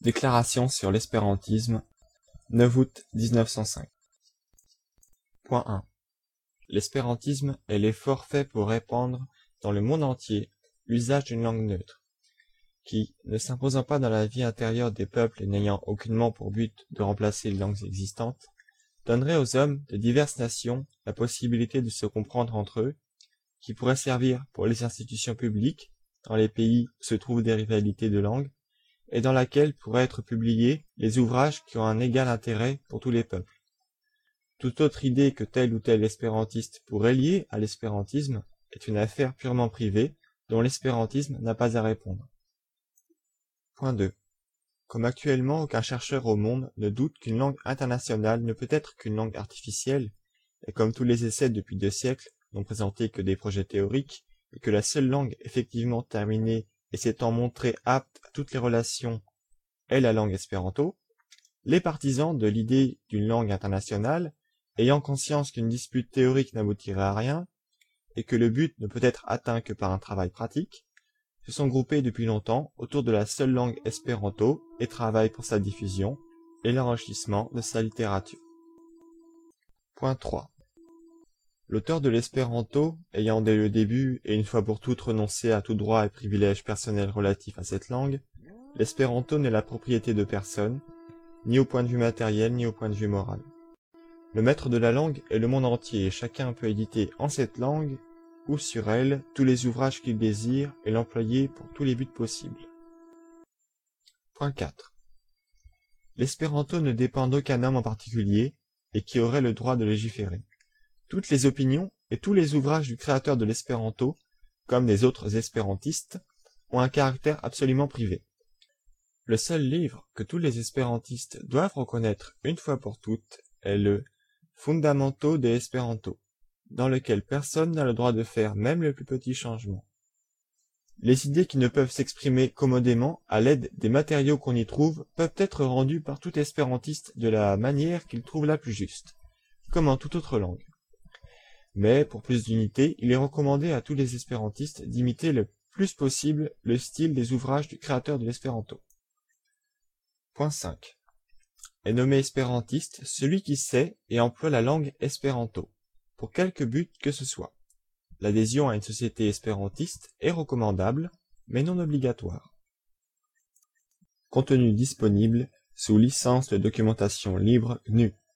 Déclaration sur l'espérantisme, 9 août 1905. Point 1. L'espérantisme est l'effort fait pour répandre dans le monde entier l'usage d'une langue neutre, qui, ne s'imposant pas dans la vie intérieure des peuples et n'ayant aucunement pour but de remplacer les langues existantes, donnerait aux hommes de diverses nations la possibilité de se comprendre entre eux, qui pourrait servir pour les institutions publiques dans les pays où se trouvent des rivalités de langue, et dans laquelle pourraient être publiés les ouvrages qui ont un égal intérêt pour tous les peuples. Toute autre idée que tel ou tel espérantiste pourrait lier à l'espérantisme est une affaire purement privée dont l'espérantisme n'a pas à répondre. Point 2. Comme actuellement aucun chercheur au monde ne doute qu'une langue internationale ne peut être qu'une langue artificielle, et comme tous les essais depuis 2 siècles n'ont présenté que des projets théoriques, et que la seule langue effectivement terminée et s'étant montrée apte à toutes les relations est la langue espéranto, les partisans de l'idée d'une langue internationale, ayant conscience qu'une dispute théorique n'aboutirait à rien, et que le but ne peut être atteint que par un travail pratique, se sont groupés depuis longtemps autour de la seule langue espéranto et travaillent pour sa diffusion et l'enrichissement de sa littérature. Point 3. L'auteur de l'espéranto, ayant dès le début et une fois pour toutes renoncé à tout droit et privilège personnel relatif à cette langue, l'espéranto n'est la propriété de personne, ni au point de vue matériel ni au point de vue moral. Le maître de la langue est le monde entier et chacun peut éditer en cette langue ou sur elle tous les ouvrages qu'il désire et l'employer pour tous les buts possibles. Point 4. L'espéranto ne dépend d'aucun homme en particulier et qui aurait le droit de légiférer. Toutes les opinions et tous les ouvrages du créateur de l'espéranto, comme des autres espérantistes, ont un caractère absolument privé. Le seul livre que tous les espérantistes doivent reconnaître une fois pour toutes est le Fundamento de Esperanto, dans lequel personne n'a le droit de faire même le plus petit changement. Les idées qui ne peuvent s'exprimer commodément à l'aide des matériaux qu'on y trouve peuvent être rendues par tout espérantiste de la manière qu'il trouve la plus juste, comme en toute autre langue. Mais, pour plus d'unité, il est recommandé à tous les espérantistes d'imiter le plus possible le style des ouvrages du créateur de l'espéranto. Point 5. Est nommé espérantiste celui qui sait et emploie la langue espéranto, pour quelque but que ce soit. L'adhésion à une société espérantiste est recommandable, mais non obligatoire. Contenu disponible sous licence de documentation libre GNU.